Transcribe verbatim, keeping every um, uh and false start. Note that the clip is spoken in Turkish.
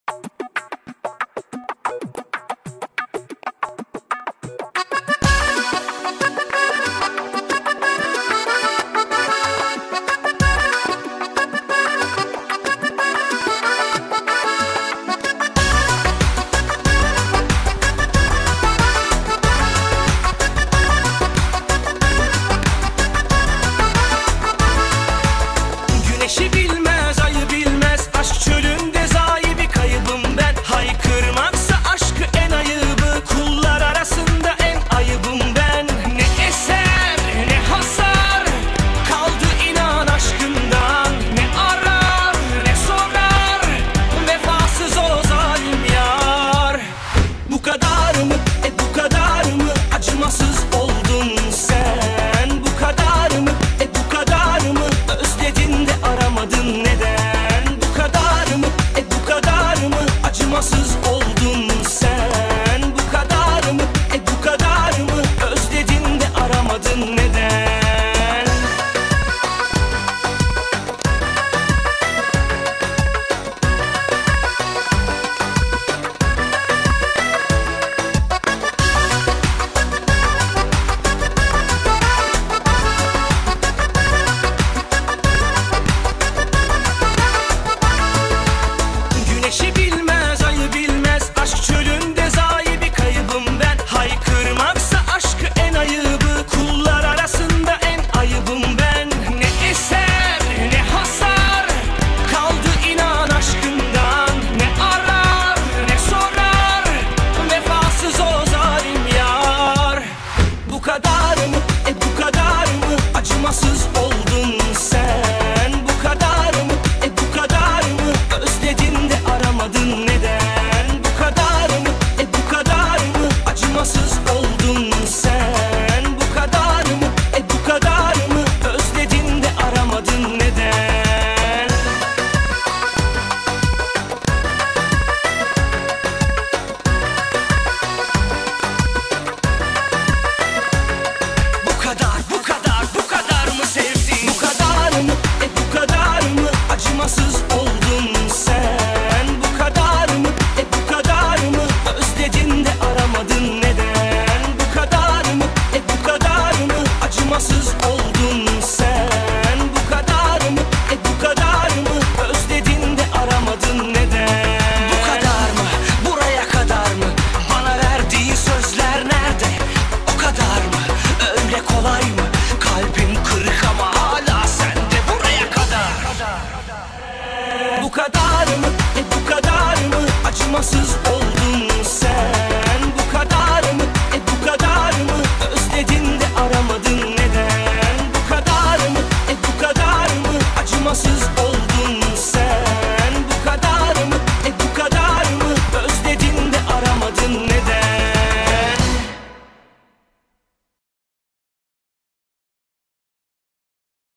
Acımasız oldun sen. Bu kadar mı? E bu kadar mı? Özledin de aramadın neden? Bu kadar mı? E bu kadar mı? Acımasız oldun sen. Bu kadar mı? E bu kadar mı? Özledin de aramadın neden?